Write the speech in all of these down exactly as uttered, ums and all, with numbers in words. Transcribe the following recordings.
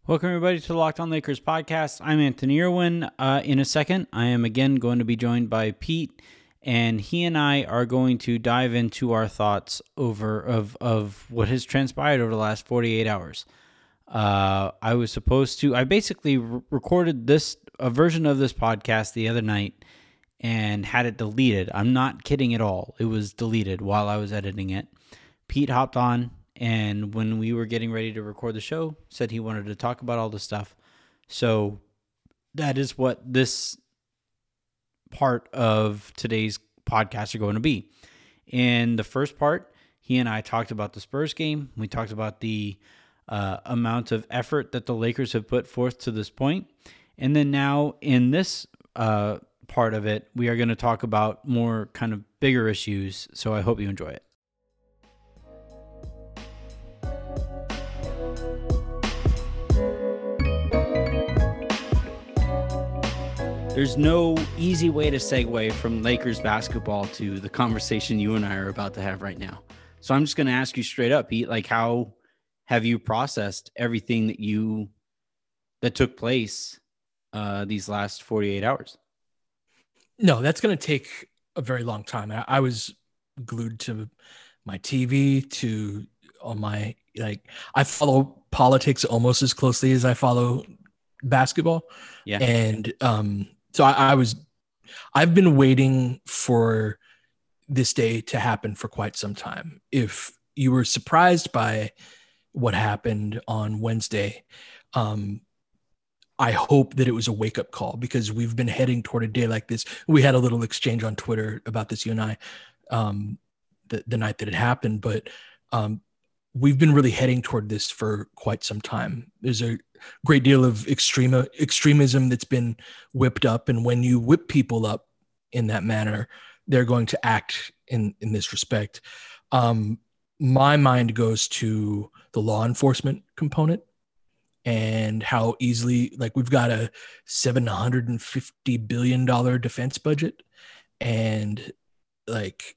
Welcome, everybody, to the Locked On Lakers podcast. I'm Anthony Irwin. Uh, in a second, I am again going to be joined by Pete, and he and I are going to dive into our thoughts over of, of what has transpired over the last forty-eight hours. Uh, I was supposed to, I basically re- recorded this, a version of this podcast the other night and had it deleted. I'm not kidding at all. It was deleted while I was editing it. Pete hopped on, and when we were getting ready to record the show, said he wanted to talk about all this stuff. So that is what this part of today's podcast are going to be. In the first part, he and I talked about the Spurs game. We talked about the uh, amount of effort that the Lakers have put forth to this point. And then now in this uh, part of it, we are going to talk about more kind of bigger issues. So I hope you enjoy it. There's no easy way to segue from Lakers basketball to the conversation you and I are about to have right now. So I'm just going to ask you straight up, Pete, like, how have you processed everything that you, that took place uh, these last forty-eight hours? No, that's going to take a very long time. I, I was glued to my T V, to all my, like, I follow politics almost as closely as I follow basketball. Yeah. And, um, So I, I was, I've been waiting for this day to happen for quite some time. If you were surprised by what happened on Wednesday, um, I hope that it was a wake-up call, because we've been heading toward a day like this. We had a little exchange on Twitter about this, you and I, um, the, the night that it happened, but um, we've been really heading toward this for quite some time. There's a great deal of extreme extremism that's been whipped up. And when you whip people up in that manner, they're going to act in, in this respect. Um, my mind goes to the law enforcement component and how easily, like, we've got a seven hundred fifty billion dollars defense budget. And like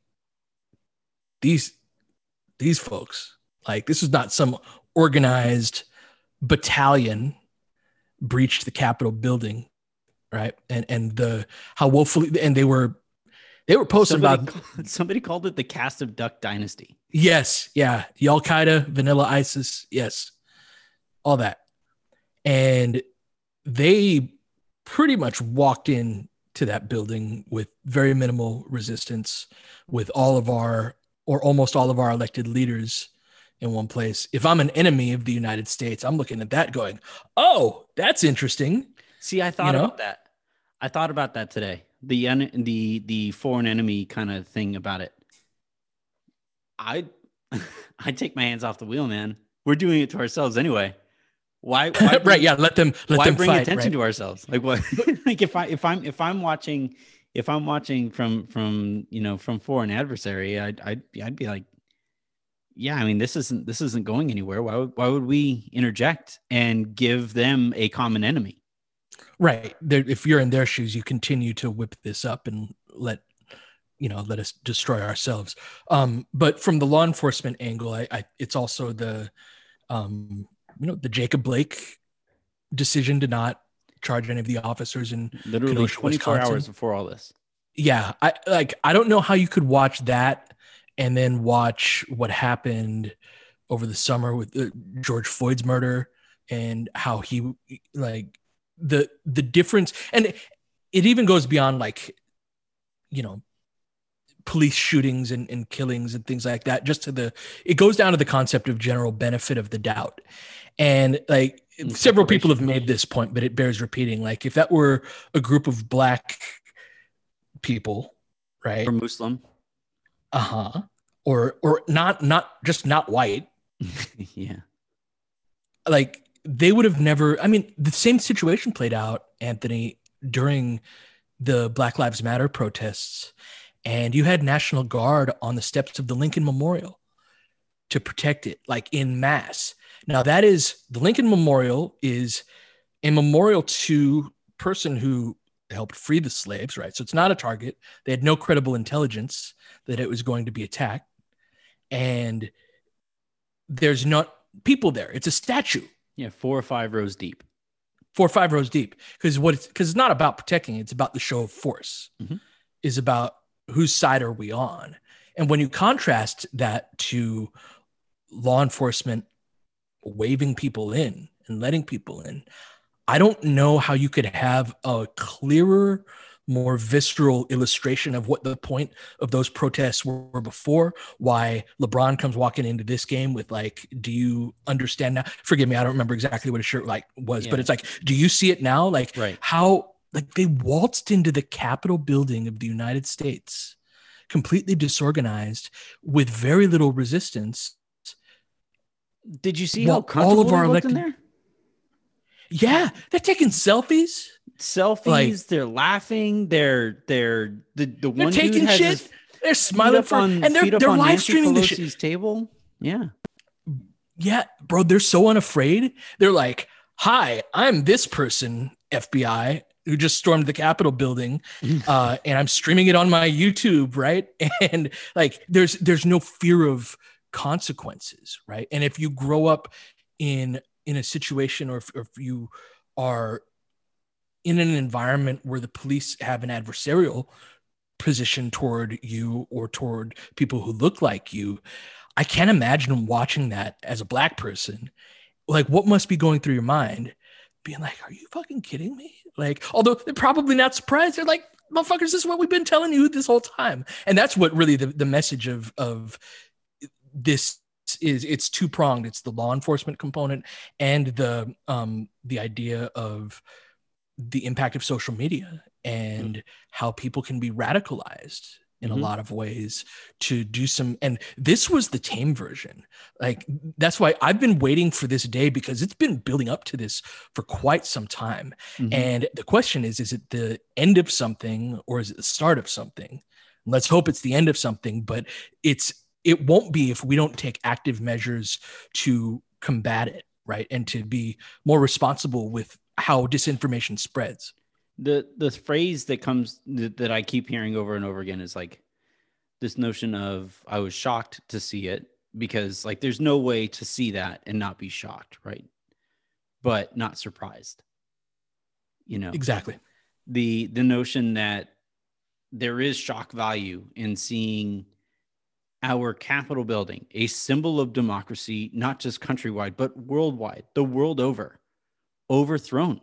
these, these folks, like, this is not some organized battalion breached the Capitol building, right? And and the how woefully, and they were they were posting somebody about called, somebody called it the Cast of Duck Dynasty. Yes, yeah, the Al Qaeda, Vanilla ISIS, yes, all that, and they pretty much walked in to that building with very minimal resistance, with all of our or almost all of our elected leaders in one place. If I'm an enemy of the United States, I'm looking at that going, oh, that's interesting. See, I thought You know? about that. I thought about that today. The en- the the foreign enemy kind of thing about it. I I take my hands off the wheel, man. We're doing it to ourselves anyway. Why? why bring, right? Yeah, let them let why them bring fight, attention right? to ourselves? Like what? Like if I if I'm if I'm watching if I'm watching from from you know from foreign adversary, I'd I'd I'd be like, yeah, I mean, this isn't this isn't going anywhere. Why would why would we interject and give them a common enemy? Right. They're, if you're in their shoes, you continue to whip this up and let you know let us destroy ourselves. Um, but from the law enforcement angle, I, I it's also the um, you know the Jacob Blake decision to not charge any of the officers in Literally Kenosha, twenty-four Wisconsin. hours before all this. Yeah, I like. I don't know how you could watch that and then watch what happened over the summer with uh, George Floyd's murder, and how he, like, the the difference. And it, it even goes beyond, like, you know, police shootings and, and killings and things like that. Just to the, it goes down to the concept of general benefit of the doubt. And like And several people have separation. made this point, but it bears repeating. Like, if that were a group of black people, right? Or Muslim. Uh-huh. Or or not not just not white. Yeah. Like, they would have never, I mean, the same situation played out, Anthony, during the Black Lives Matter protests. And you had National Guard on the steps of the Lincoln Memorial to protect it, like, in mass. Now, that is, the Lincoln Memorial is a memorial to a person who helped free the slaves, right? So it's not a target. They had no credible intelligence that it was going to be attacked. And there's not people there. It's a statue. Yeah, four or five rows deep. Four or five rows deep. Because what it's because it's not about protecting, it's about the show of force. Mm-hmm. Is about whose side are we on. And when you contrast that to law enforcement waving people in and letting people in, I don't know how you could have a clearer, more visceral illustration of what the point of those protests were before, why LeBron comes walking into this game with like, do you understand now? Forgive me, I don't remember exactly what his shirt like was, yeah. But it's like, do you see it now? Like right. how like they waltzed into the Capitol building of the United States, completely disorganized with very little resistance. Did you see how comfortable all of our they looked elected- in there? Yeah, they're taking selfies. Selfies. Like, they're laughing. They're they're the the one they're taking dude has shit. They're smiling for, on, and they're they're live streaming the shit. Table. Yeah, yeah, bro. They're so unafraid. They're like, "Hi, I'm this person, F B I, who just stormed the Capitol building, uh, and I'm streaming it on my YouTube, right?" And like, there's there's no fear of consequences, right? And if you grow up in in a situation, or if, or if you are in an environment where the police have an adversarial position toward you or toward people who look like you, I can't imagine watching that as a Black person. Like, what must be going through your mind? Being like, are you fucking kidding me? Like, although they're probably not surprised. They're like, motherfuckers, this is what we've been telling you this whole time. And that's what really the, the message of, of this is. It's two pronged. It's the law enforcement component and the um the idea of the impact of social media and mm-hmm. how people can be radicalized in mm-hmm. a lot of ways to do some. And this was the tame version. Like, that's why I've been waiting for this day, because it's been building up to this for quite some time. Mm-hmm. And the question is, is it the end of something or is it the start of something? Let's hope it's the end of something, but it's, it won't be if we don't take active measures to combat it, right? And to be more responsible with how disinformation spreads. The the phrase that comes that, that I keep hearing over and over again is like this notion of, I was shocked to see it, because like there's no way to see that and not be shocked, right? But not surprised. You know, exactly. The the notion that there is shock value in seeing our Capitol building, a symbol of democracy, not just countrywide, but worldwide, the world over, overthrown.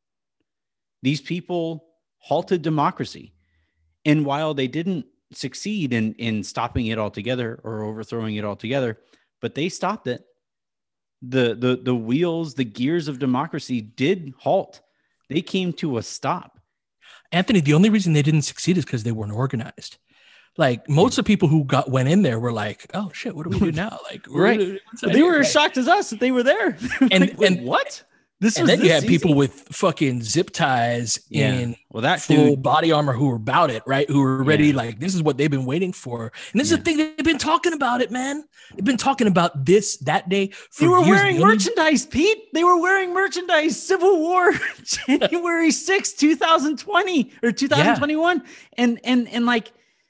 These people halted democracy. And while they didn't succeed in, in stopping it altogether or overthrowing it altogether, but they stopped it. The, the, the wheels, the gears of democracy did halt. They came to a stop. Anthony, the only reason they didn't succeed is because they weren't organized. Like, most of the people who got went in there were like, "Oh shit, what do we do now?" Like, right? They were as shocked as us that they were there. And like, and what? This and was then you had easy? People with fucking zip ties yeah. in well, that full dude, body armor who were about it, right? Who were ready, yeah. like, this is what they've been waiting for. And this yeah. is the thing, they've been talking about it, man. They've been talking about this, that day for They were years. wearing merchandise, Pete. They were wearing merchandise. Civil War, January sixth, twenty twenty or twenty twenty-one. Yeah. And, and, and like,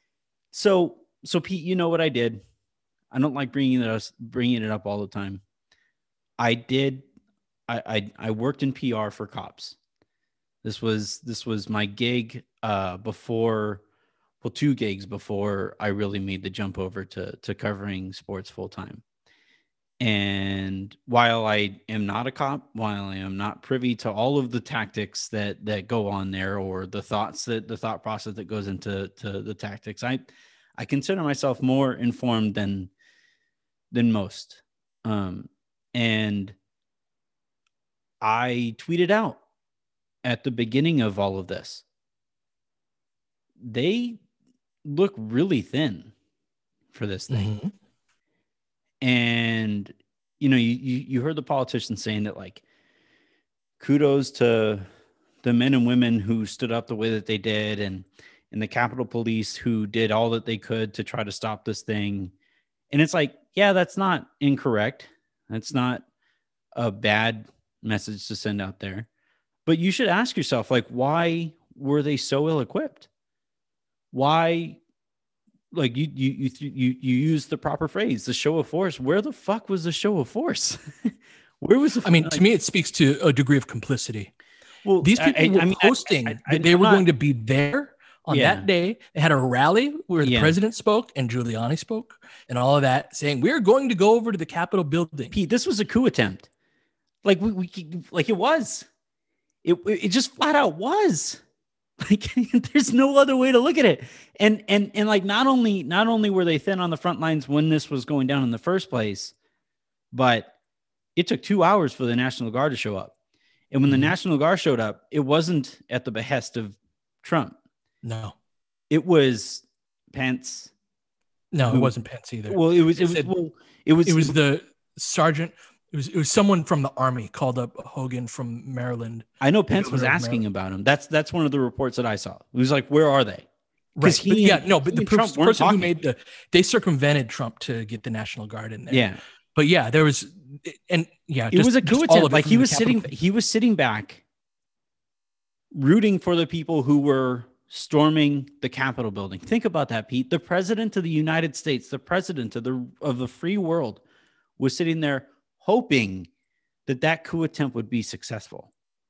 so, so Pete, you know what I did? I don't like bringing it up, bringing it up all the time. I did I, I I worked in P R for cops. This was this was my gig uh, before, well, two gigs before I really made the jump over to to covering sports full time. And while I am not a cop, while I am not privy to all of the tactics that that go on there, or the thoughts that the thought process that goes into to the tactics, I I consider myself more informed than than most. Um, and I tweeted out at the beginning of all of this, they look really thin for this thing. Mm-hmm. And, you know, you, you, you heard the politicians saying that, like, kudos to the men and women who stood up the way that they did, and, and the Capitol Police who did all that they could to try to stop this thing. And it's like, yeah, that's not incorrect. That's not a bad message to send out there, but you should ask yourself, like, why were they so ill-equipped? Why, like, you you you you you use the proper phrase, the show of force. Where the fuck was the show of force? Where was the, I mean, like, to me, it speaks to a degree of complicity. well, These people I, were I mean, posting I, I, that they I'm were not, going to be there on yeah, that day. They had a rally where the yeah. president spoke and Giuliani spoke and all of that, saying we're going to go over to the Capitol building. Pete, this was a coup attempt. Like we, we like it was. It it just flat out was. Like there's no other way to look at it. And and and like not only not only were they thin on the front lines when this was going down in the first place, but it took two hours for the National Guard to show up. And when mm-hmm. the National Guard showed up, it wasn't at the behest of Trump. No. It was Pence. No, who, it wasn't Pence either. Well, it was it, it was said, well, it was it was the sergeant. It was it was someone from the Army called up Hogan from Maryland. I know Pence was asking about him. That's that's one of the reports that I saw. It was like, where are they? Right. He, but yeah, no, but the per- person talking. who made the they circumvented Trump to get the National Guard in there. Yeah. But yeah, there was and yeah, it just, was a coup attempt. Like he was Capitol. sitting he was sitting back rooting for the people who were storming the Capitol building. Think about that, Pete. The president of the United States, the president of the of the free world was sitting there hoping that that coup attempt would be successful.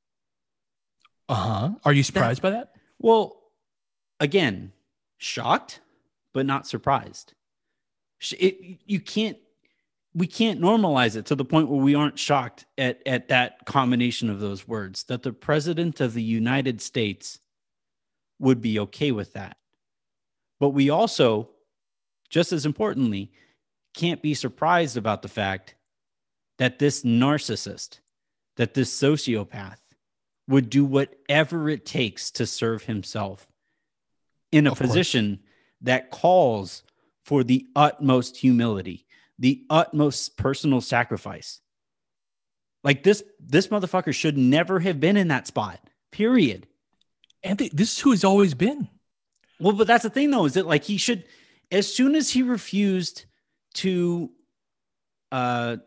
Uh-huh. Are you surprised that, by that? Well, again, shocked, but not surprised. It, you can't, we can't normalize it to the point where we aren't shocked at, at that combination of those words, that the president of the United States would be okay with that. But we also, just as importantly, can't be surprised about the fact that this narcissist, that this sociopath would do whatever it takes to serve himself in a of position course. that calls for the utmost humility, the utmost personal sacrifice. Like this, this motherfucker should never have been in that spot, period. And th- this is who he's always been. Well, but that's the thing though, is that like he should, as soon as he refused to, uh,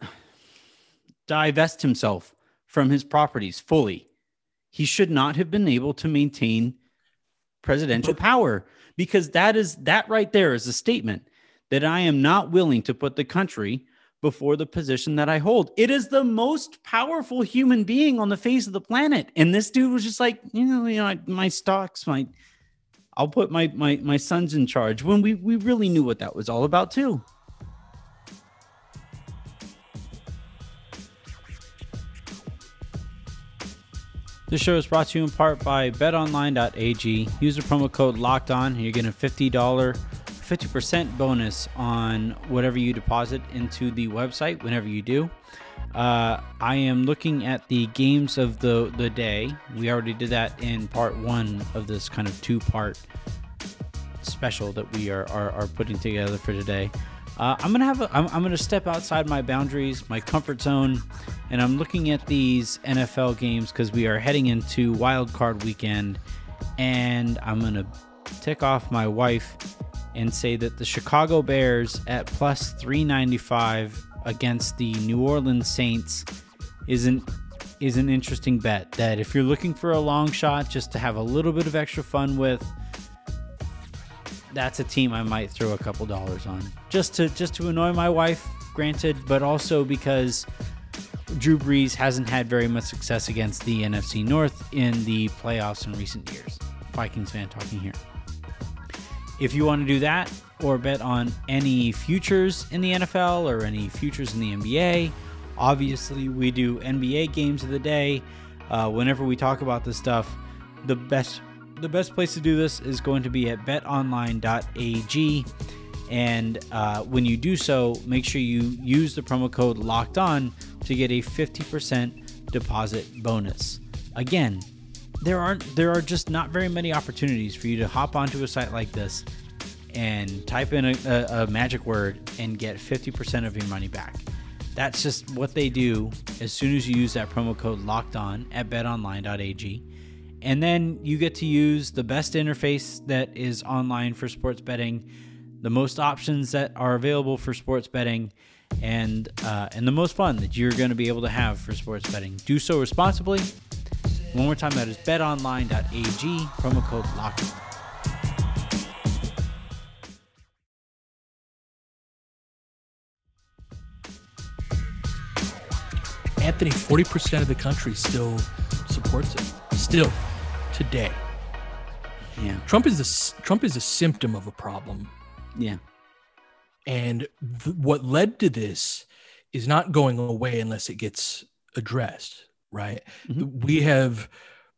divest himself from his properties fully, he should not have been able to maintain presidential power, because that is that right there is a statement that I am not willing to put the country before the position that I hold. It is the most powerful human being on the face of the planet, and this dude was just like, you know, you know, my stocks, my, I'll put my my my sons in charge, when we we really knew what that was all about too. This show is brought to you in part by bet online dot a g. Use the promo code LOCKEDON and you're getting a fifty dollars, fifty percent bonus on whatever you deposit into the website whenever you do. Uh, I am looking at the games of the, the day. We already did that in part one of this kind of two-part special that we are, are, are putting together for today. Uh, I'm gonna have a, I'm, I'm gonna step outside my boundaries, my comfort zone, and I'm looking at these N F L games because we are heading into Wild Card Weekend, and I'm gonna tick off my wife and say that the Chicago Bears at plus three ninety-five against the New Orleans Saints is an is an interesting bet. That if you're looking for a long shot just to have a little bit of extra fun with, that's a team I might throw a couple dollars on just to just to annoy my wife, granted, but also because Drew Brees hasn't had very much success against the N F C North in the playoffs in recent years. Vikings fan talking here. If you want to do that or bet on any futures in the N F L or any futures in the N B A, obviously we do N B A games of the day. Uh, whenever we talk about this stuff, the best The best place to do this is going to be at bet online dot a g, and uh, when you do so, make sure you use the promo code LOCKEDON to get a fifty percent deposit bonus. Again, there aren't there are just not very many opportunities for you to hop onto a site like this and type in a, a, a magic word and get fifty percent of your money back. That's just what they do as soon as you use that promo code LOCKEDON at bet online dot a g. And then you get to use the best interface that is online for sports betting, the most options that are available for sports betting, and uh, and the most fun that you're going to be able to have for sports betting. Do so responsibly. One more time, that is bet online dot a g, promo code LOCKEDON. Anthony, forty percent of the country still supports it. Still, today. Yeah. Trump is a, Trump is a symptom of a problem. Yeah. And th- what led to this is not going away unless it gets addressed, right? Mm-hmm. We have,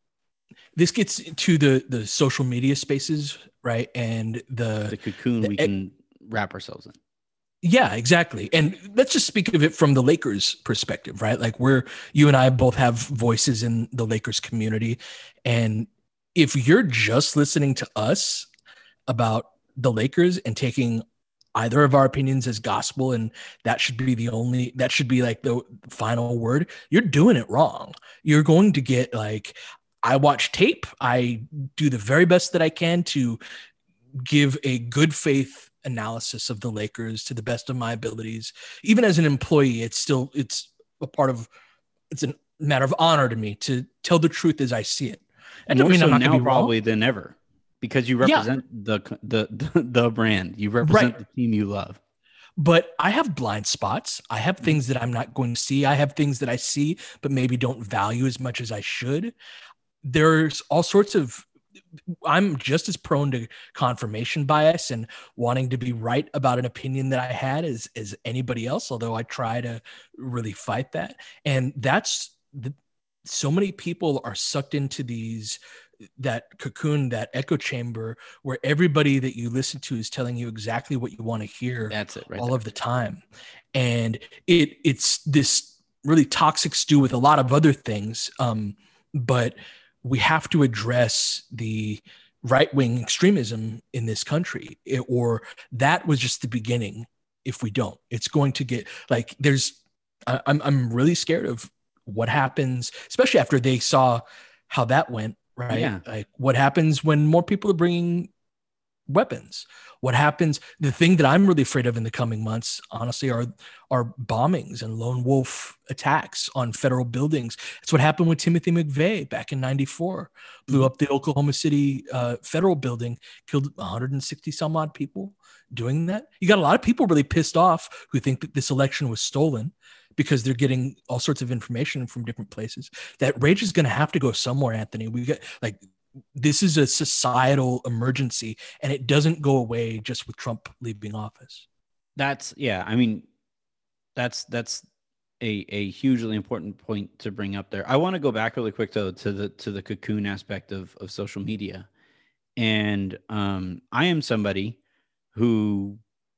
this gets to the, the social media spaces, right? And the, the cocoon the, we can wrap ourselves in. Yeah, exactly. And let's just speak of it from the Lakers perspective, right? Like we're, you and I both have voices in the Lakers community. And if you're just listening to us about the Lakers and taking either of our opinions as gospel, and that should be the only, that should be like the final word, you're doing it wrong. You're going to get like, I watch tape. I do the very best that I can to give a good faith analysis of the Lakers to the best of my abilities. Even as an employee, it's still, it's a part of, it's a matter of honor to me to tell the truth as I see it. And more so now probably than ever, because you represent yeah. the, the, the, the brand, you represent right. the team you love. But I have blind spots. I have things that I'm not going to see. I have things that I see, but maybe don't value as much as I should. There's all sorts of, I'm just as prone to confirmation bias and wanting to be right about an opinion that I had as, as anybody else, although I try to really fight that. And that's the, so many people are sucked into these, that cocoon, that echo chamber where everybody that you listen to is telling you exactly what you want to hear. That's it, right all there. of the time. And it it's this really toxic stew with a lot of other things. Um, but we have to address the right-wing extremism in this country, it, or that was just the beginning. If we don't, it's going to get like, there's, I, I'm, I'm really scared of what happens, especially after they saw how that went, right? Yeah. Like what happens when more people are bringing weapons? What happens? The thing that I'm really afraid of in the coming months, honestly, are are bombings and lone wolf attacks on federal buildings. It's what happened with Timothy McVeigh back in ninety-four. Blew up the Oklahoma City uh, federal building, killed one hundred sixty some odd people doing that. You got a lot of people really pissed off who think that this election was stolen because they're getting all sorts of information from different places. That rage is going to have to go somewhere, Anthony. We get like, this is a societal emergency, and it doesn't go away just with Trump leaving office. That's yeah. I mean, that's that's a a hugely important point to bring up there. I want to go back really quick though to the to the cocoon aspect of of social media, and um, I am somebody who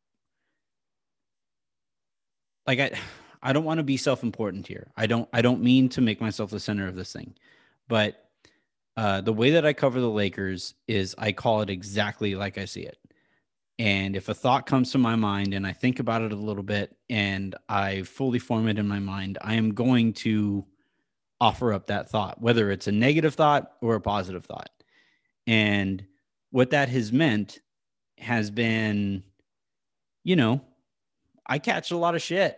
like I I don't want to be self-important here. I don't I don't mean to make myself the center of this thing, but Uh, the way that I cover the Lakers is I call it exactly like I see it. And if a thought comes to my mind and I think about it a little bit and I fully form it in my mind, I am going to offer up that thought, whether it's a negative thought or a positive thought. And what that has meant has been, you know, I catch a lot of shit.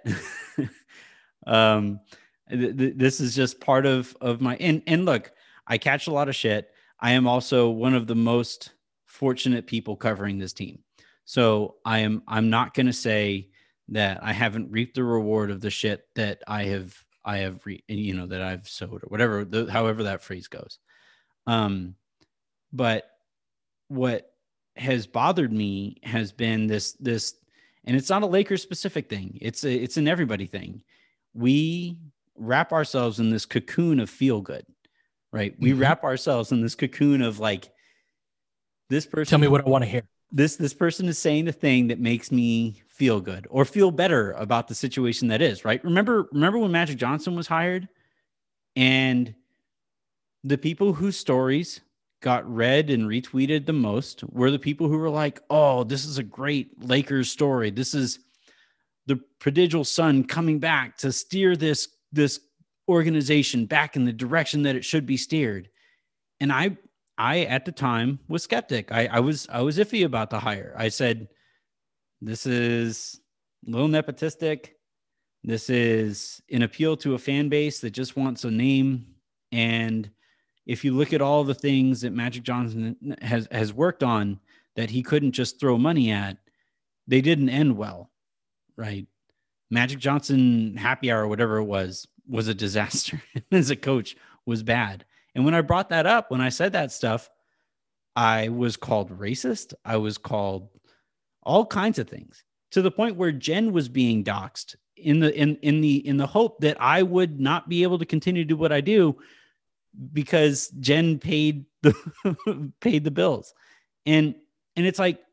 um, th- th- this is just part of, of my, and, and look, I catch a lot of shit. I am also one of the most fortunate people covering this team. So I am, I'm not going to say that I haven't reaped the reward of the shit that I have, I have, re, you know, that I've sowed or whatever, the, however that phrase goes. Um, but what has bothered me has been this, this, and it's not a Lakers specific thing. It's a, it's an everybody thing. We wrap ourselves in this cocoon of feel good. Right. We mm-hmm. wrap ourselves in this cocoon of like, this person. Tell me what I want to hear. This, this person is saying the thing that makes me feel good or feel better about the situation that is right. Remember, remember when Magic Johnson was hired and the people whose stories got read and retweeted the most were the people who were like, oh, this is a great Lakers story. This is the prodigal son coming back to steer this, this, organization back in the direction that it should be steered. And I, I, at the time was skeptic. I, I was, I was iffy about the hire. I said, this is a little nepotistic. This is an appeal to a fan base that just wants a name. And if you look at all the things that Magic Johnson has, has worked on that he couldn't just throw money at, they didn't end well. Right. Magic Johnson happy hour, whatever it was, was a disaster. As a coach was bad. And when I brought that up, when I said that stuff, I was called racist. I was called all kinds of things, to the point where Jen was being doxxed in the in in the in the hope that I would not be able to continue to do what I do because Jen paid the paid the bills. And and it's like,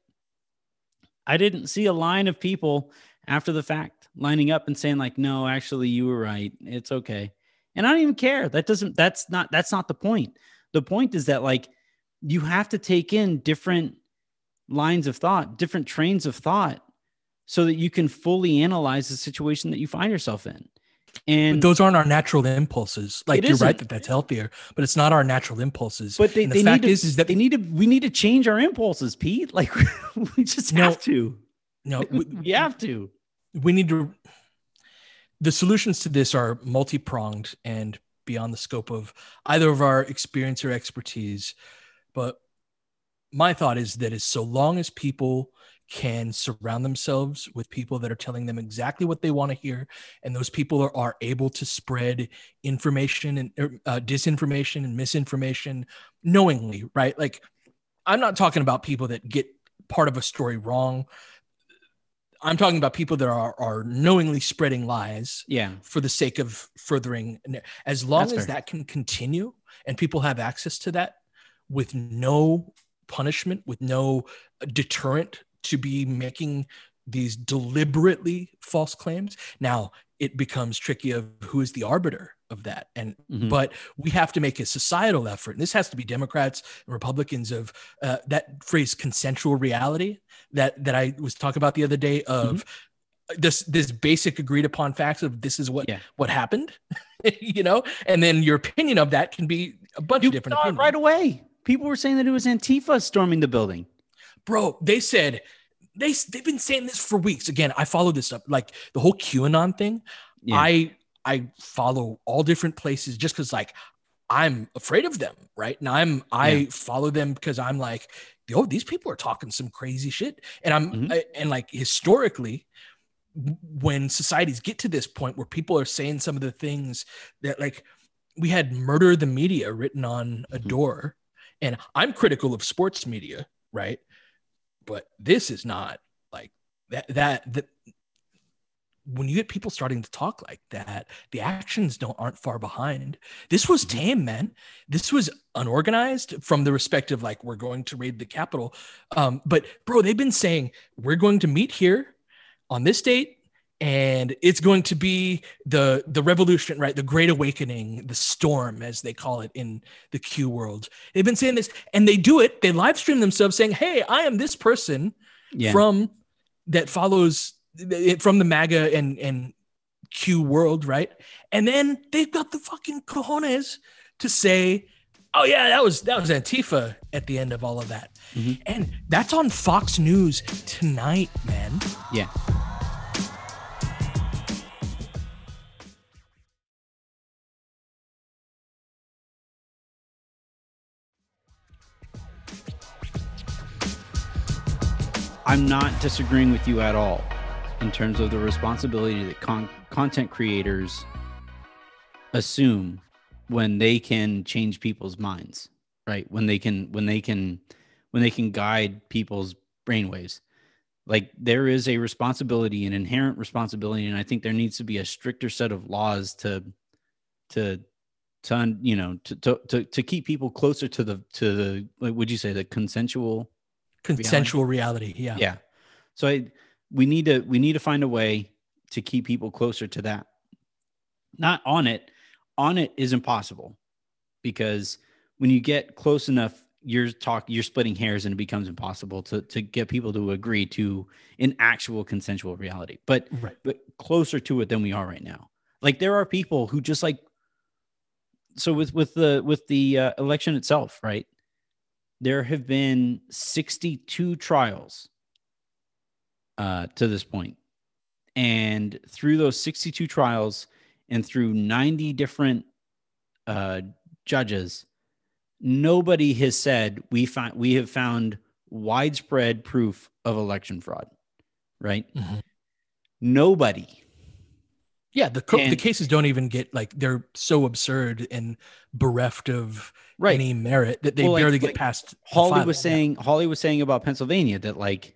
I didn't see a line of people after the fact lining up and saying like, no, actually you were right. It's okay. And I don't even care. That doesn't, that's not, that's not the point. The point is that like, you have to take in different lines of thought, different trains of thought, so that you can fully analyze the situation that you find yourself in. And but those aren't our natural impulses. Like, you're isn't. right that that's healthier, but it's not our natural impulses. But they, and the they fact need to, is, is that they need to, we need to change our impulses, Pete. Like we just No. have to. no, Like, we, we have to. we need to. The solutions to this are multi-pronged and beyond the scope of either of our experience or expertise. But my thought is that is so long as people can surround themselves with people that are telling them exactly what they want to hear, and those people are, are able to spread information and uh, disinformation and misinformation knowingly, right? Like, I'm not talking about people that get part of a story wrong. I'm talking about people that are, are knowingly spreading lies Yeah. for the sake of furthering. As long That's as fair. that can continue and people have access to that with no punishment, with no deterrent to be making these deliberately false claims. Now it becomes tricky of who is the arbiter of that. And, Mhm. but we have to make a societal effort. And this has to be Democrats and Republicans of uh, that phrase, consensual reality that, that I was talking about the other day of this, this basic agreed upon facts of this is what, Yeah. what happened, you know, and then your opinion of that can be a bunch You of different saw it opinions. right away. People were saying that it was Antifa storming the building. Bro, they said they they've been saying this for weeks. Again, I follow this up, like the whole QAnon thing. Yeah. I I follow all different places just because like I'm afraid of them, right? And I'm I Yeah. follow them because I'm like, yo, these people are talking some crazy shit, and I'm Mhm. I- and like historically, w- when societies get to this point where people are saying some of the things that like we had murder the media written on a Mhm. door, and I'm critical of sports media, right? But this is not like that, that, that when you get people starting to talk like that, the actions don't aren't far behind. This was Mhm. tame, man. This was unorganized from the respect of like, we're going to raid the Capitol. Um, but bro, they've been saying we're going to meet here on this date, and it's going to be the the revolution, right? The Great Awakening, the storm, as they call it in the Q world. They've been saying this, and they do it. They live stream themselves saying, "Hey, I am this person Yeah. from that follows from the MAGA and and Q world, right?" And then they've got the fucking cojones to say, "Oh yeah, that was that was Antifa at the end of all of that," Mhm. and that's on Fox News tonight, man. Yeah. I'm not disagreeing with you at all in terms of the responsibility that con- content creators assume when they can change people's minds, right? When they can, when they can, when they can guide people's brainwaves. Like, there is a responsibility, an inherent responsibility, and I think there needs to be a stricter set of laws to, to, to you know, to to to, to keep people closer to the to the. Like, would you say the consensual? Consensual reality, yeah. Yeah. So I, we need to we need to find a way to keep people closer to that. Not on it. On it is impossible, because when you get close enough, you're talk you're splitting hairs, and it becomes impossible to to get people to agree to an actual consensual reality. But Right. but closer to it than we are right now. Like, there are people who just like, so with with the with the uh, election itself, right? There have been sixty-two trials uh, to this point. And through those sixty-two trials and through ninety different uh, judges, nobody has said we find we have found widespread proof of election fraud, right? Mhm. Nobody. Yeah, the co- the And cases don't even get like they're so absurd and bereft of right. any merit that they Well, like barely get like past the Holly filing. was saying, Holly was saying about Pennsylvania that like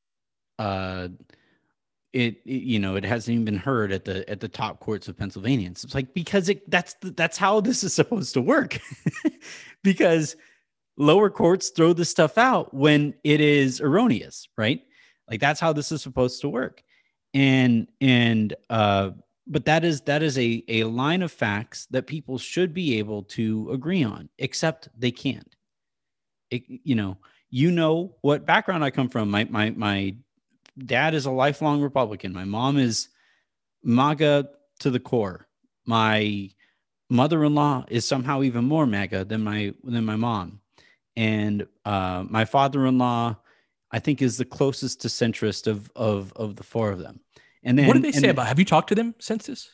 uh it, it you know it hasn't even been heard at the at the top courts of Pennsylvania. It's like because it that's the, that's how this is supposed to work. Because lower courts throw this stuff out when it is erroneous, right? Like that's how this is supposed to work. And and uh but that is that is a a line of facts that people should be able to agree on, except they can't. It, you know, you know what background I come from. My my my dad is a lifelong Republican. My mom is MAGA to the core. My mother-in-law is somehow even more MAGA than my than my mom. And uh, my father-in-law, I think, is the closest to centrist of of of the four of them. And then, What did they say and about? Have you talked to them since this?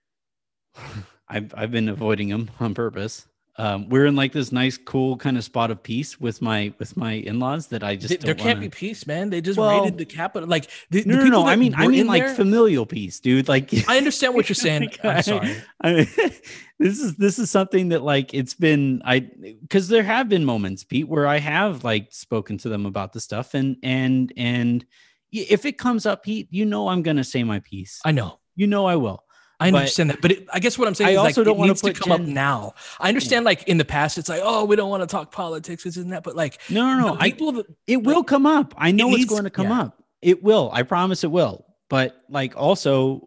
I've I've been avoiding them on purpose. Um, we're in like this nice, cool kind of spot of peace with my with my in-laws that I just There don't can't want be to. peace, man. They just raided Well, the Capitol. Like the, no, the no, people no. I that mean, I were mean in like there. familial peace, dude. Like I understand what you're saying. like, I'm I, sorry. I mean, this is this is something that like it's been I because there have been moments, Pete, where I have like spoken to them about the stuff, and and and if it comes up, Pete, you know I'm gonna say my piece. I know. You know I will. I But understand that, but it, I guess what I'm saying I is like also don't it want to needs to put come up Jen. now. I Yeah. understand, like in the past, it's like, oh, we don't want to talk politics, isn't that? But like No, no, no. the I people that it like will come up. I it know it's needs, going to come yeah, up. It will. I promise it will. But like also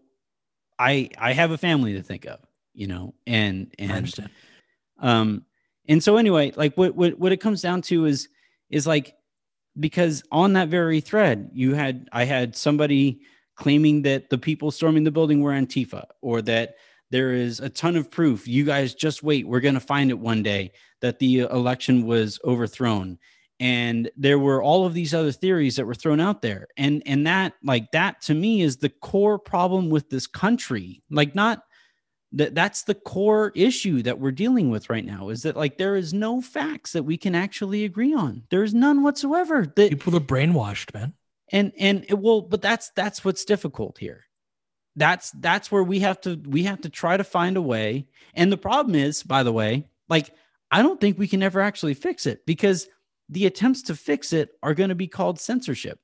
I I have a family to think of, you know, and I and understand. um and so anyway, like what what what it comes down to is is like because on that very thread, you had I had somebody claiming that the people storming the building were Antifa, or that there is a ton of proof. You guys just wait, we're going to find it one day that the election was overthrown. And there were all of these other theories that were thrown out there. And and that like that to me is the core problem with this country. Like not that that's the core issue that we're dealing with right now, is that like there is no facts that we can actually agree on. There's none whatsoever. That People are brainwashed, man. and and it will, but that's that's what's difficult here. That's that's where we have to we have to try to find a way. And the problem is, by the way, like I don't think we can ever actually fix it, because the attempts to fix it are going to be called censorship.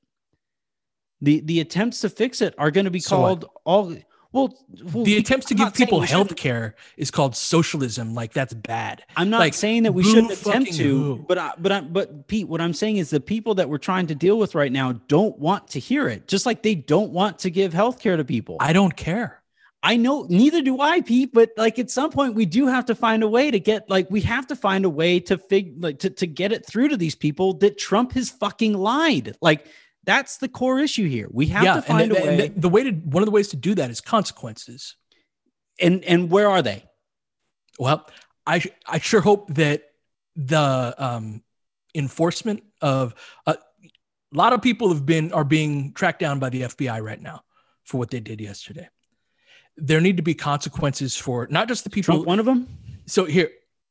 The the attempts to fix it are going to be So what? called all well, well The Pete, attempts to I'm give not saying people we health shouldn't- care is called socialism. Like that's bad. I'm not Like saying that we boo shouldn't attempt fucking to, who. but I, but I, but Pete, what I'm saying is the people that we're trying to deal with right now don't want to hear it, just like they don't want to give health care to people. I don't care. I know, neither do I, Pete, but like at some point we do have to find a way to get like we have to find a way to fig like to, to get it through to these people that Trump has fucking lied. Like that's the core issue here. We have Yeah, to find and the, a way. and the, the way to one of the ways to do that is consequences. And and where are they? Well, I I sure hope that the um, enforcement of uh, a lot of people have been are being tracked down by the F B I right now for what they did yesterday. There need to be consequences for not just the people. Trump, one of them. So here,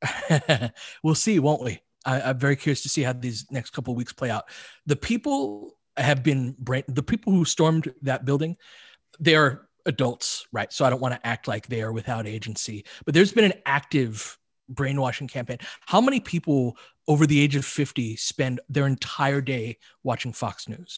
we'll see, won't we? I, I'm very curious to see how these next couple of weeks play out. The people have been brain. The people who stormed that building, they are adults, right? So I don't want to act like they are without agency, but there's been an active brainwashing campaign. How many people over the age of fifty spend their entire day watching Fox News?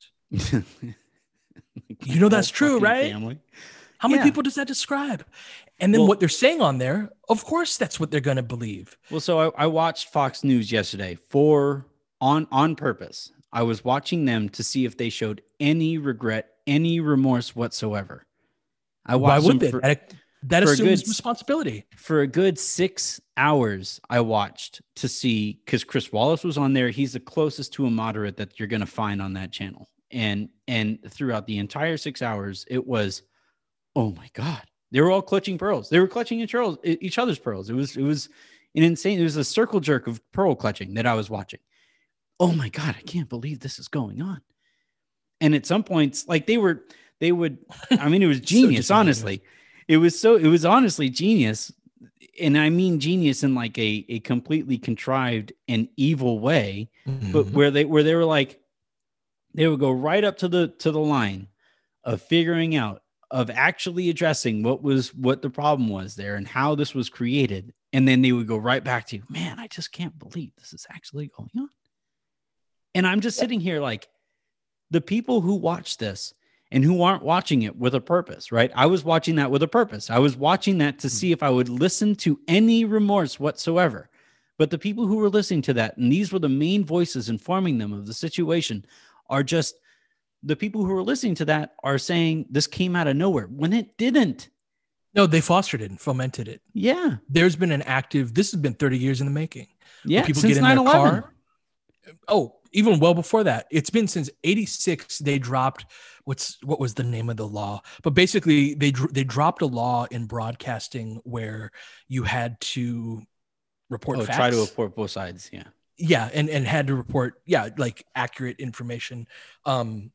You know that's true, right? Family. How many Yeah. people does that describe? And then Well- what they're saying on there, of course, that's what they're going to believe. Well, so I, I watched Fox News yesterday for on on purpose. I was watching them to see if they showed any regret, any remorse whatsoever. I Why watched would them they? for, that that for a assumes good- responsibility. for a good six hours. I watched to see, because Chris Wallace was on there. He's the closest to a moderate that you're going to find on that channel. And and throughout the entire six hours, it was, oh my God. They were all clutching pearls. They were clutching each, pearls, each other's pearls. It was it was an insane. It was a circle jerk of pearl clutching that I was watching. Oh my God, I can't believe this is going on. And at some points, like they were, they would, I mean, it was So genius, disingenuous. honestly. It was so, it was honestly genius. And I mean genius in like a, a completely contrived and evil way, but Mhm. where they where they were like, they would go right up to the to the line of figuring out of actually addressing what was what the problem was there and how this was created. And then they would go right back to, man, I just can't believe this is actually going on. And I'm just sitting here like, the people who watch this and who aren't watching it with a purpose, right? I was watching that with a purpose. I was watching that to see if I would listen to any remorse whatsoever. But the people who were listening to that, and these were the main voices informing them of the situation, are just the people who are listening to that are saying this came out of nowhere when it didn't. No, they fostered it and fomented it. Yeah. There's been an active, this has been thirty years in the making. Yeah. People Since get in their nine eleven. car. Oh, even well before that. It's been since eighty-six. They dropped what's what was the name of the law? But basically, they they dropped a law in broadcasting where you had to report Oh, facts. try to report both sides. Yeah. Yeah, and and had to report yeah like accurate information. Um,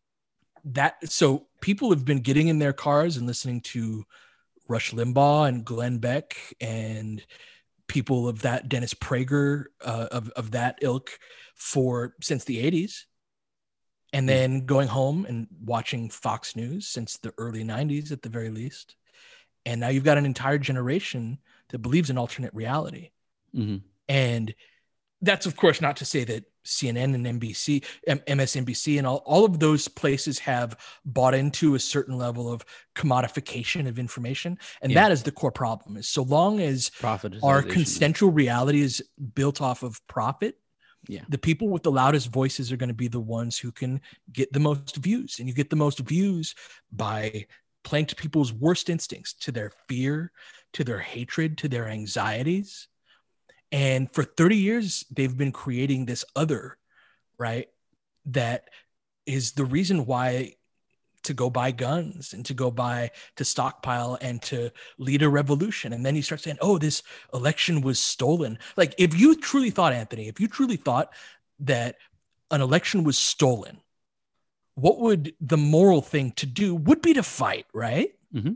that so people have been getting in their cars and listening to Rush Limbaugh and Glenn Beck and people of that, Dennis Prager uh, of of that ilk, for since the eighties, and then going home and watching Fox News since the early nineties at the very least. And now you've got an entire generation that believes in alternate reality. Mm-hmm. And that's, of course, not to say that C N N and N B C, M- MSNBC and all, all of those places have bought into a certain level of commodification of information. And Yeah. that is the core problem, is so long as our Profitization. consensual reality is built off of profit, Yeah. the people with the loudest voices are going to be the ones who can get the most views. And you get the most views by playing to people's worst instincts, to their fear, to their hatred, to their anxieties. And for thirty years, they've been creating this other, right? That is the reason why to go buy guns and to go buy, to stockpile and to lead a revolution. And then you start saying, oh, this election was stolen. Like, if you truly thought, Anthony, if you truly thought that an election was stolen, what would the moral thing to do would be to fight, right? Mm-hmm.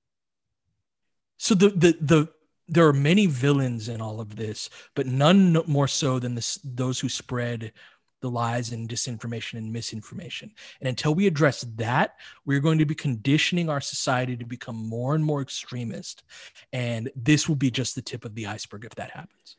So the, the, the, there are many villains in all of this, but none more so than this, those who spread the lies and disinformation and misinformation. And until we address that, we're going to be conditioning our society to become more and more extremist. And this will be just the tip of the iceberg if that happens.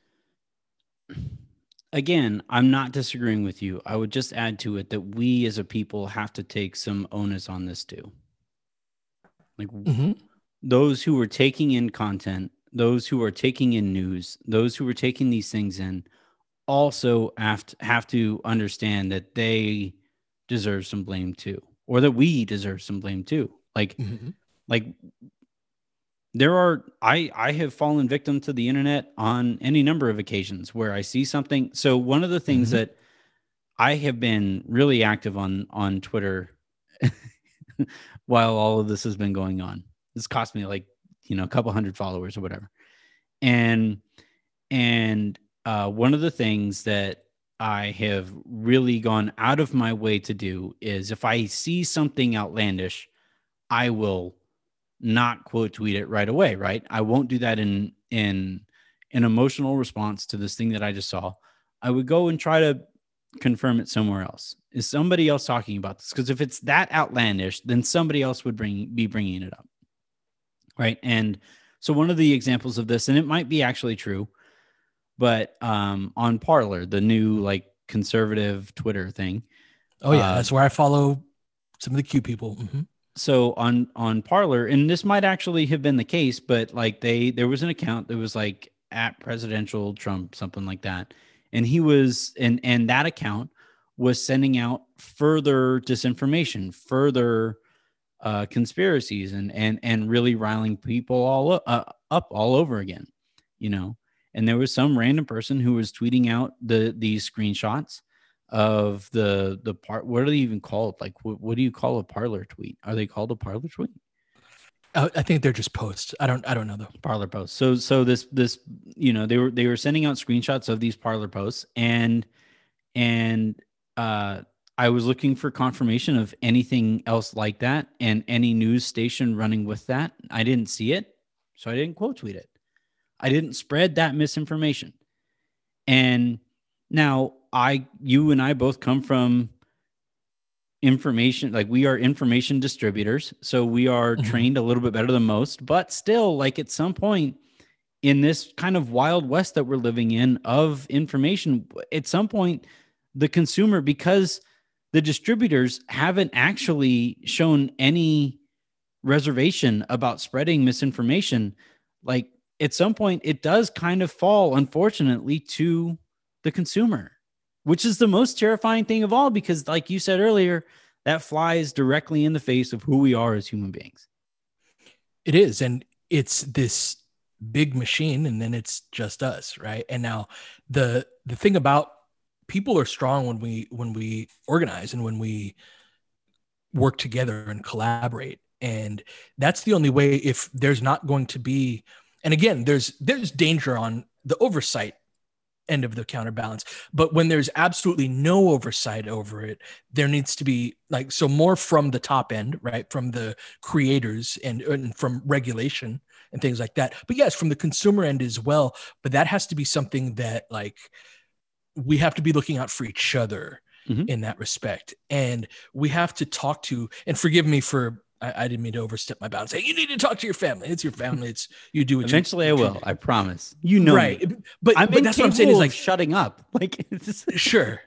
Again, I'm not disagreeing with you. I would just add to it that we as a people have to take some onus on this too. Like Mm-hmm. those who are taking in content, those who are taking in news, those who are taking these things in, also have to, have to understand that they deserve some blame too, or that we deserve some blame too. Like, Mm-hmm. like there are, I, I have fallen victim to the internet on any number of occasions where I see something. So one of the things Mm-hmm. that I have been really active on, on Twitter while all of this has been going on, this cost me like, you know, a couple hundred followers or whatever. And, and, uh, one of the things that I have really gone out of my way to do is if I see something outlandish, I will not quote tweet it right away. Right. I won't do that in, in an emotional response to this thing that I just saw. I would go and try to confirm it somewhere else. Is somebody else talking about this? Because if it's that outlandish, then somebody else would bring, be bringing it up. Right. And so one of the examples of this, and it might be actually true, but um, on Parler, the new like conservative Twitter thing. Oh yeah, uh, that's where I follow some of the Q people. Mm-hmm. So on on Parler, and this might actually have been the case, but like they there was an account that was like at presidential Trump, something like that, and he was and and that account was sending out further disinformation, further uh, conspiracies, and and and really riling people all uh, up all over again, you know. And there was some random person who was tweeting out the these screenshots of the the part. What are they even called? Like, what, what do you call a Parler tweet? Are they called a Parler tweet? Uh, I think they're just posts. I don't. I don't know though. Parler posts. So so this this you know they were they were sending out screenshots of these Parler posts, and and uh, I was looking for confirmation of anything else like that and any news station running with that. I didn't see it, so I didn't quote tweet it. I didn't spread that misinformation. And now I, you and I both come from information, like we are information distributors. So we are Mhm. trained a little bit better than most, but still, like at some point in this kind of wild west that we're living in of information, at some point, the consumer, because the distributors haven't actually shown any reservation about spreading misinformation, like at some point it does kind of fall, unfortunately, to the consumer, which is the most terrifying thing of all, because like you said earlier, that flies directly in the face of who we are as human beings. It is. And it's this big machine, and then it's just us, right? And now the the thing about people are strong when we when we organize and when we work together and collaborate. And that's the only way. If there's not going to be, and again, there's there's danger on the oversight end of the counterbalance, but when there's absolutely no oversight over it, there needs to be like, so more from the top end, right, from the creators and, and from regulation and things like that, but yes, from the consumer end as well. But that has to be something that, like, we have to be looking out for each other mm-hmm. in that respect. And we have to talk to, and forgive me for, I, I didn't mean to overstep my bounds. Say, you need to talk to your family. It's your family. It's you do it. Eventually you, I will. I promise. You know, right. Me. But, I'm but that's what I'm saying is like shutting up. Like, it's sure.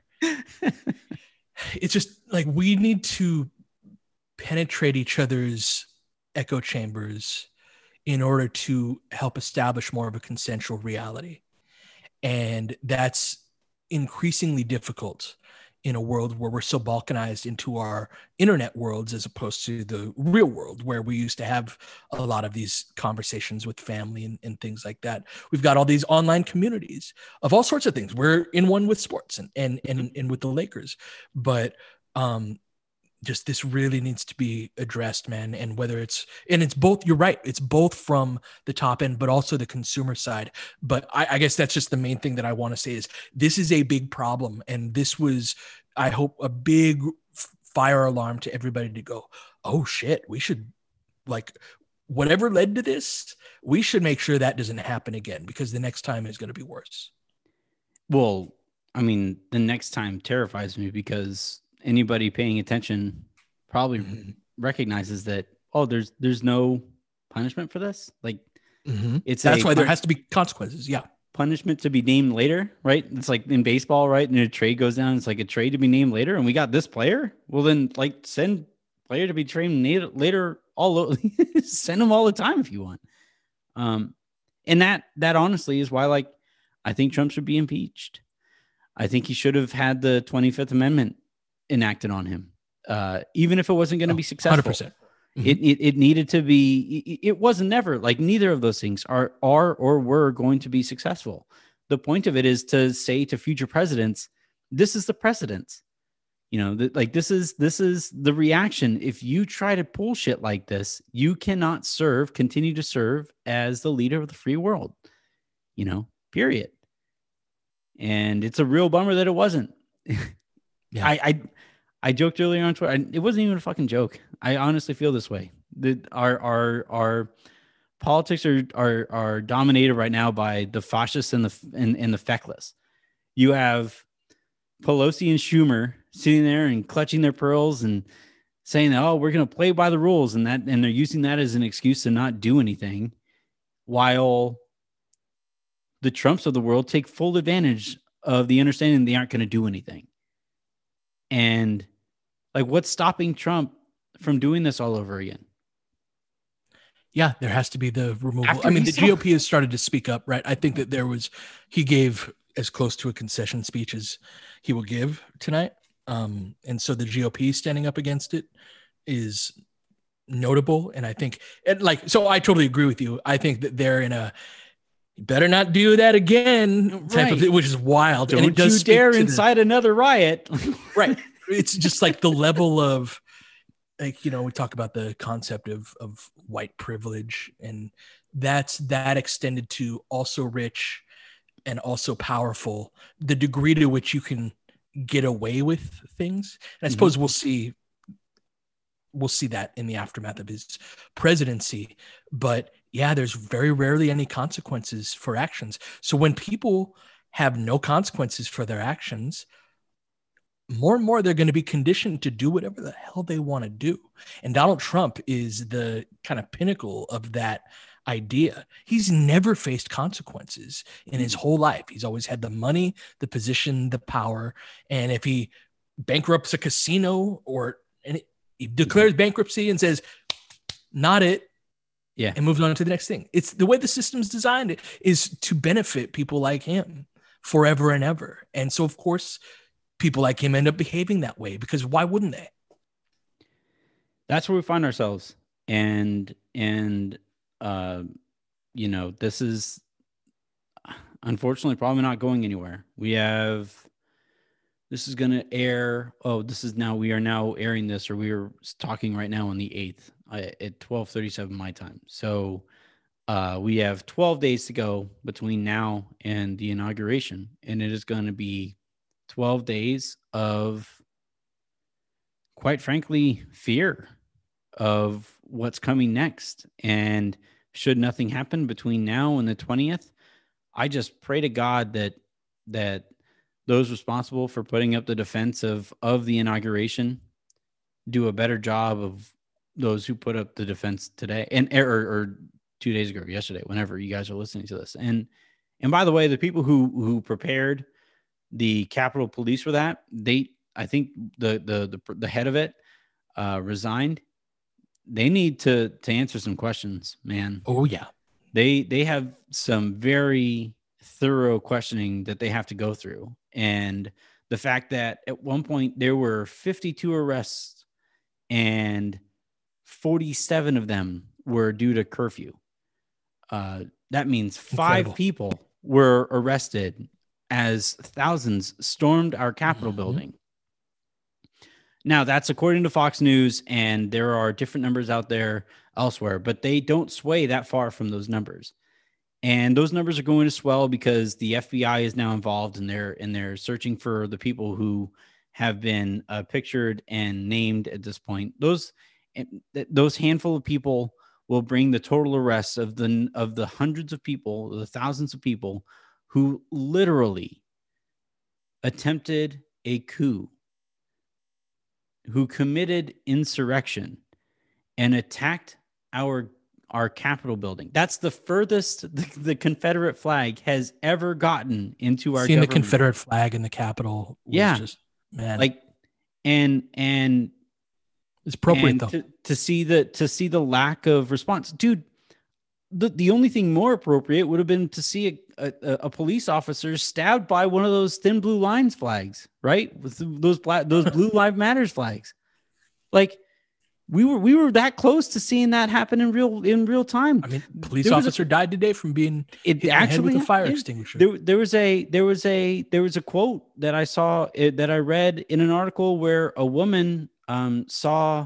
It's just like, we need to penetrate each other's echo chambers in order to help establish more of a consensual reality. And that's increasingly difficult in a world where we're so balkanized into our internet worlds, as opposed to the real world where we used to have a lot of these conversations with family and, and things like that. We've got all these online communities of all sorts of things. We're in one with sports and, and, and, and with the Lakers, but um, just this really needs to be addressed, man. And whether it's, and it's both, you're right, it's both from the top end, but also the consumer side. But I, I guess that's just the main thing that I want to say is this is a big problem. And this was, I hope, a big fire alarm to everybody to go, oh shit, we should, like, whatever led to this, we should make sure that doesn't happen again, because the next time is going to be worse. Well, I mean, the next time terrifies me, because anybody paying attention probably mm-hmm. recognizes that, oh, there's there's no punishment for this. Like, mm-hmm. it's that's why there has to be consequences. Yeah, punishment to be named later, right? It's like in baseball, right? And a trade goes down, it's like a trade to be named later, and we got this player. Well, then, like, send player to be trained later. All send them all the time if you want. Um, and that that honestly is why, like, I think Trump should be impeached. I think he should have had the twenty-fifth Amendment enacted on him, uh, even if it wasn't going to oh, be successful. one hundred percent. Mm-hmm. It, it it needed to be. It, it wasn't never like neither of those things are are or were going to be successful. The point of it is to say to future presidents, this is the precedent. You know, th- like this is this is the reaction. If you try to pull shit like this, you cannot serve, continue to serve as the leader of the free world. You know, period. And it's a real bummer that it wasn't. Yeah. I, I I joked earlier on Twitter. I, it wasn't even a fucking joke. I honestly feel this way. That our our our politics are are are dominated right now by the fascists and the and, and the feckless. You have Pelosi and Schumer sitting there and clutching their pearls and saying, "Oh, we're going to play by the rules," and that and they're using that as an excuse to not do anything, while the Trumps of the world take full advantage of the understanding they aren't going to do anything. And like, what's stopping Trump from doing this all over again? Yeah, there has to be the removal. After I mean, the saw- G O P has started to speak up, right? I think that there was, he gave as close to a concession speech as he will give tonight. Um, and so the G O P standing up against it is notable. And I think, and like, so I totally agree with you. I think that they're in a, you better not do that again type right. of thing, which is wild. Don't and it does you dare incite the, another riot. Right. It's just like the level of, like, you know, we talk about the concept of, of white privilege, and that's that extended to also rich and also powerful, the degree to which you can get away with things. And I mm-hmm. suppose we'll see, we'll see that in the aftermath of his presidency, but yeah, there's very rarely any consequences for actions. So when people have no consequences for their actions, more and more they're going to be conditioned to do whatever the hell they want to do. And Donald Trump is the kind of pinnacle of that idea. He's never faced consequences in his whole life. He's always had the money, the position, the power. And if he bankrupts a casino or and he declares bankruptcy and says, not it, yeah, and moves on to the next thing. It's the way the system's designed is to benefit people like him forever and ever. And so, of course, people like him end up behaving that way, because why wouldn't they? That's where we find ourselves. And, and, uh, you know, this is unfortunately probably not going anywhere. We have, this is going to air. Oh, this is now, we are now airing this, or we are talking right now on the eighth uh, at twelve thirty-seven my time. So uh, we have twelve days to go between now and the inauguration. And it is going to be twelve days of, quite frankly, fear of what's coming next. And should nothing happen between now and the twentieth, I just pray to God that that those responsible for putting up the defense of, of the inauguration do a better job of those who put up the defense today and or, or two days ago, or yesterday, whenever you guys are listening to this. And and by the way, the people who who prepared the Capitol Police for that, they I think the the the, the head of it uh, resigned. They need to to answer some questions, man. Oh yeah, they they have some very thorough questioning that they have to go through. And the fact that at one point there were fifty-two arrests and forty-seven of them were due to curfew. Uh, that means five Incredible. people were arrested as thousands stormed our Capitol Mm-hmm. building. Now, that's according to Fox News, and there are different numbers out there elsewhere, but they don't sway that far from those numbers. And those numbers are going to swell because the F B I is now involved, and they're and they're searching for the people who have been uh, pictured and named at this point. Those those handful of people will bring the total arrests of the of the hundreds of people, the thousands of people who literally attempted a coup, who committed insurrection and attacked our our Capitol building. That's the furthest the, the Confederate flag has ever gotten into our Seeing government. the Confederate flag in the Capitol was yeah. just, man. Like, and, and it's appropriate and though. To, to see the, to see the lack of response, dude, the, the only thing more appropriate would have been to see a, a, a police officer stabbed by one of those thin blue lines flags, right? With those black, those blue lives matters flags. Like, We were we were that close to seeing that happen in real in real time. I mean, police officer a, died today from being it hit actually with a fire yeah. extinguisher. There, there was a there was a there was a quote that I saw it, that I read in an article where a woman um, saw,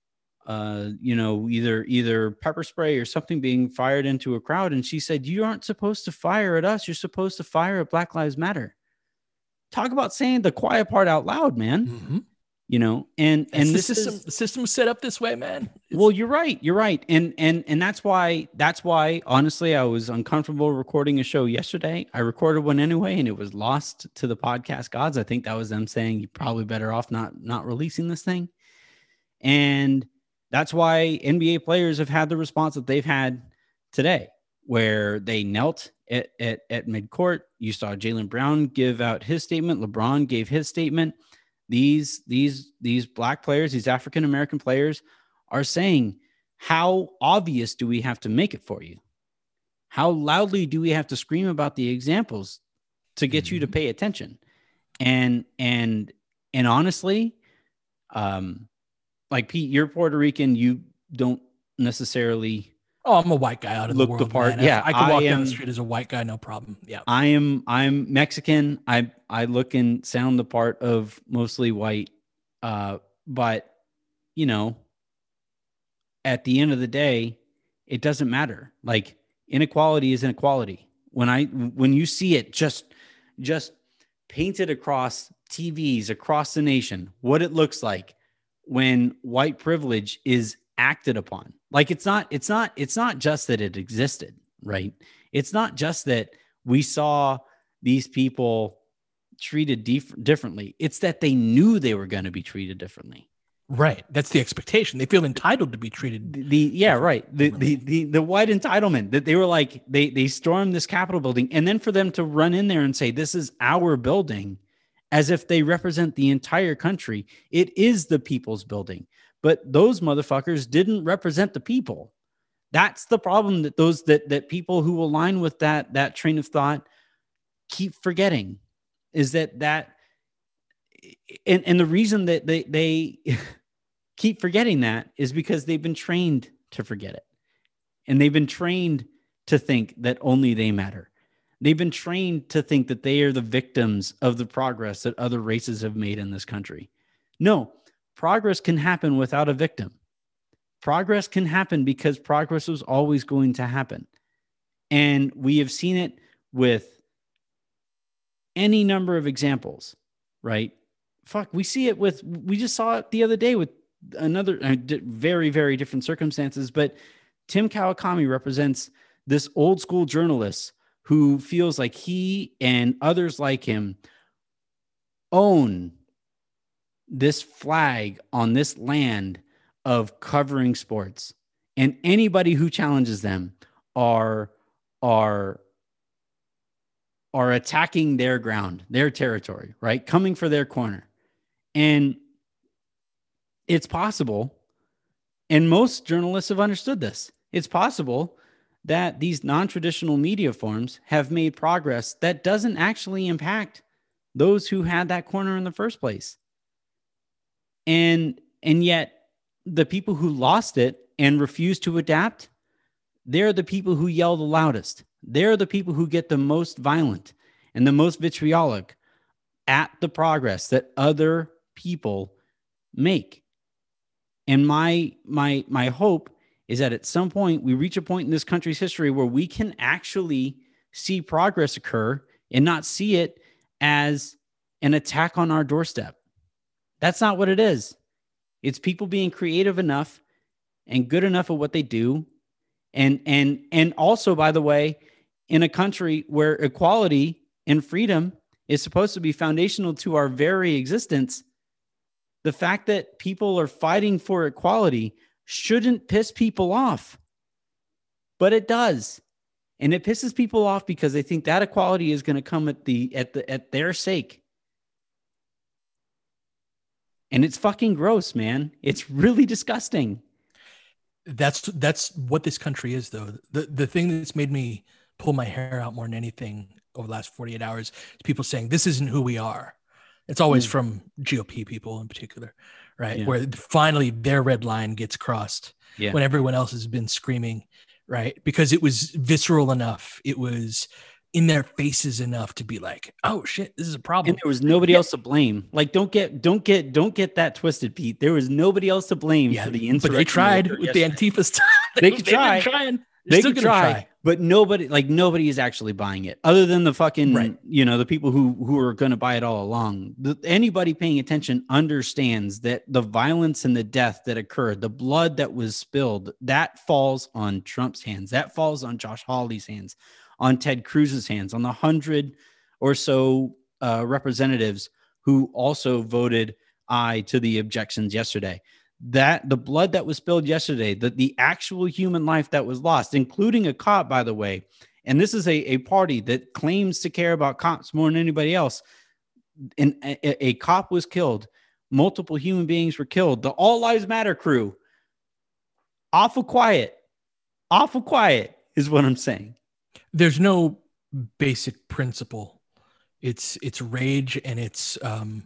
uh, you know, either either pepper spray or something being fired into a crowd, and she said, "You aren't supposed to fire at us. You're supposed to fire at Black Lives Matter." Talk about saying the quiet part out loud, man. Mm-hmm. You know, and That's and the this system is, the system was set up this way, man. It's, well, you're right. You're right. And and and that's why that's why honestly I was uncomfortable recording a show yesterday. I recorded one anyway and it was lost to the podcast gods. I think that was them saying you're probably better off not not releasing this thing. And that's why N B A players have had the response that they've had today, where they knelt at at, at midcourt. You saw Jaylen Brown give out his statement. LeBron gave his statement. These these these black players, these African American players, are saying, how obvious do we have to make it for you? How loudly do we have to scream about the examples to get mm-hmm. you to pay attention? And and and honestly, um, like Pete, you're Puerto Rican. You don't necessarily. Oh, I'm a white guy out in look the world. The part. Man. Yeah, I, I could walk I am, down the street as a white guy, no problem. Yeah, I am. I'm Mexican. I I look and sound the part of mostly white. Uh, but you know, at the end of the day, it doesn't matter. Like, inequality is inequality. When I when you see it just just painted across T Vs across the nation, what it looks like when white privilege is acted upon. Like, it's not, it's not, it's not just that it existed, right? It's not just that we saw these people treated dif- differently. It's that they knew they were going to be treated differently. Right. That's the expectation. They feel entitled to be treated. The, the yeah, right. The, the the the white entitlement that they were like they they stormed this Capitol building, and then for them to run in there and say this is our building, as if they represent the entire country. It is the people's building, but those motherfuckers didn't represent the people. That's the problem that those that that people who align with that that train of thought keep forgetting, is that that and and the reason that they they keep forgetting that is because they've been trained to forget it. And they've been trained to think that only they matter. They've been trained to think that they are the victims of the progress that other races have made in this country. No, progress can happen without a victim. Progress can happen because progress was always going to happen. And we have seen it with any number of examples, right? Fuck, we see it with, we just saw it the other day with another uh, very, very different circumstances, but Tim Kawakami represents this old school journalist who feels like he and others like him own this flag on this land of covering sports, and anybody who challenges them are are are attacking their ground, their territory, right? Coming for their corner. And it's possible, and most journalists have understood this, it's possible that these non-traditional media forms have made progress that doesn't actually impact those who had that corner in the first place. And, and yet the people who lost it and refuse to adapt, they're the people who yell the loudest. They're the people who get the most violent and the most vitriolic at the progress that other people make. And my my my hope is that at some point we reach a point in this country's history where we can actually see progress occur and not see it as an attack on our doorstep. That's not what it is. It's people being creative enough and good enough at what they do. And and and also, by the way, in a country where equality and freedom is supposed to be foundational to our very existence, the fact that people are fighting for equality shouldn't piss people off. But it does. And it pisses people off because they think that equality is going to come at the at the at their sake. And it's fucking gross, man. It's really disgusting. That's that's what this country is, though. The the thing that's made me pull my hair out more than anything over the last forty-eight hours is people saying this isn't who we are. It's always mm. from G O P people in particular, right? Yeah. Where finally their red line gets crossed yeah. when everyone else has been screaming, right? Because it was visceral enough. It was in their faces enough to be like, oh shit, this is a problem. And there was nobody yeah. else to blame. Like, don't get, don't get, don't get that twisted, Pete. There was nobody else to blame yeah, for the insurrection. But they tried with yesterday. the Antifa stuff. they, they could try. Trying. They could try, try, but nobody, like nobody is actually buying it other than the fucking, right. you know, the people who, who are going to buy it all along. The, anybody paying attention understands that the violence and the death that occurred, the blood that was spilled, that falls on Trump's hands. That falls on Josh Hawley's hands, on Ted Cruz's hands, on the hundred or so uh, representatives who also voted aye to the objections yesterday. That the blood that was spilled yesterday, that the actual human life that was lost, including a cop, by the way, and this is a, a party that claims to care about cops more than anybody else. And a, a cop was killed. Multiple human beings were killed. The All Lives Matter crew, awful quiet, awful quiet is what I'm saying. There's no basic principle. It's it's rage and it's um,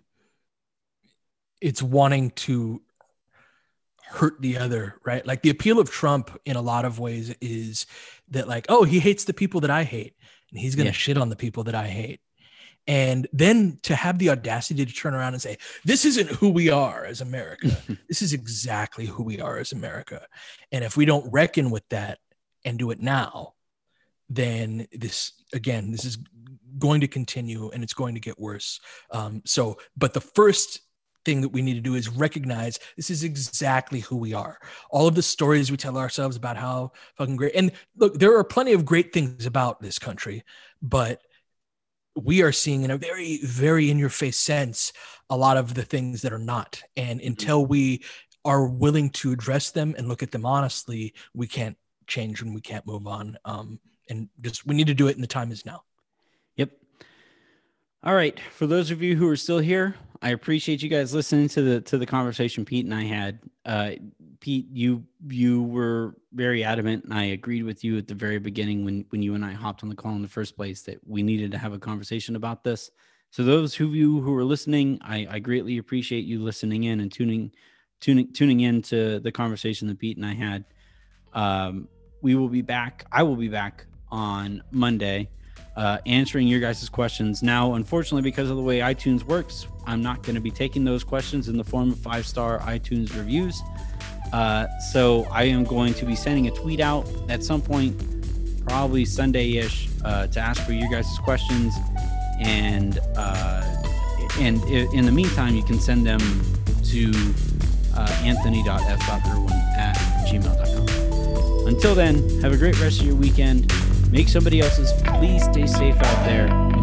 it's wanting to hurt the other, right? Like the appeal of Trump in a lot of ways is that like, oh, he hates the people that I hate and he's going to yeah. shit on the people that I hate. And then to have the audacity to turn around and say, this isn't who we are as America. This is exactly who we are as America. And if we don't reckon with that and do it now, then this, again, this is going to continue and it's going to get worse. Um, so, but the first thing that we need to do is recognize this is exactly who we are. All of the stories we tell ourselves about how fucking great, and look, there are plenty of great things about this country, but we are seeing in a very, very in your face sense, a lot of the things that are not. And until we are willing to address them and look at them honestly, we can't change and we can't move on. Um, and just, we need to do it, and the time is now. Yep. All right. For those of you who are still here, I appreciate you guys listening to the to the conversation Pete and I had. Uh, Pete, you you were very adamant, and I agreed with you at the very beginning when when you and I hopped on the call in the first place that we needed to have a conversation about this. So those of you who are listening, I, I greatly appreciate you listening in and tuning tuning tuning in to the conversation that Pete and I had. Um, we will be back. I will be back on Monday. Uh, answering your guys' questions. Now, unfortunately, because of the way iTunes works, I'm not going to be taking those questions in the form of five-star iTunes reviews. Uh, so I am going to be sending a tweet out at some point, probably Sunday-ish, uh, to ask for your guys' questions. And uh, and in the meantime, you can send them to uh, anthony dot f dot irwin at gmail dot com. Until then, have a great rest of your weekend. Make somebody else's. Please stay safe out there.